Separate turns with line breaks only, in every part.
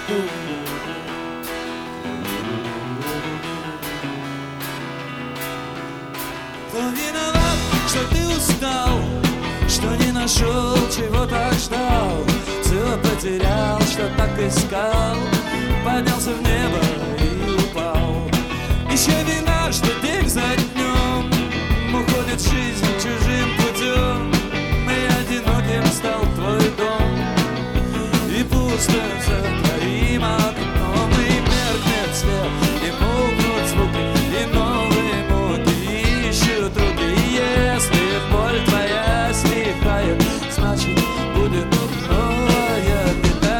Кто виноват, что ты устал, что не нашел, чего так ждал, все потерял, что так искал, поднялся в небо и упал. Еще вина, что день за днем уходит жизнь чужим путем, и одиноким стал твой дом, и пусто за твоим окном, и меркнет свет, и молкнут звуки, и новые муки ищут руки. И если боль твоя стихает, значит будет новая беда.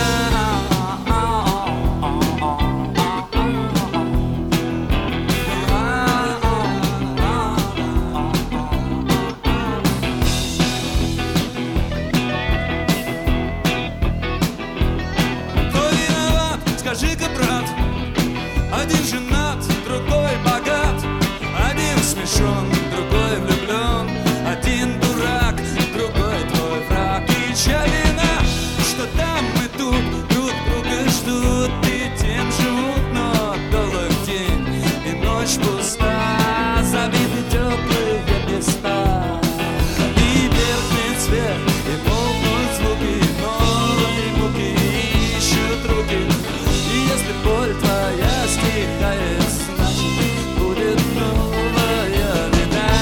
Кто виноват, скажи-ка, брат? Один женат, другой богат, один смешон, другой влюблен, один дурак, другой твой враг. И чья вина, что там и тут друг друга ждут, и тем живут, но долг день, и ночь пуста, забиты теплые места. И меркнет свет, и молкнут звуки, и новые муки ищут руки. И если боль твоя стихает, значит будет новая беда.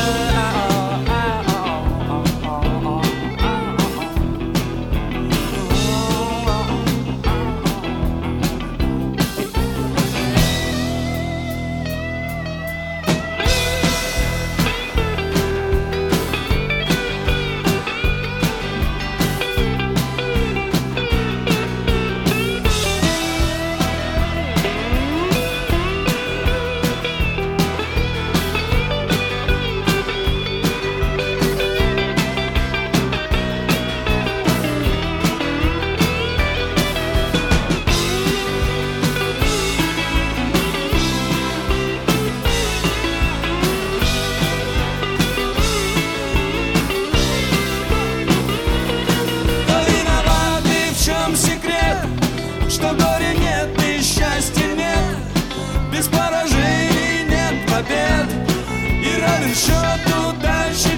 Кто виноват и в чем секрет, что горя нет и счастья нет, без поражений нет побед, и равен счет удачи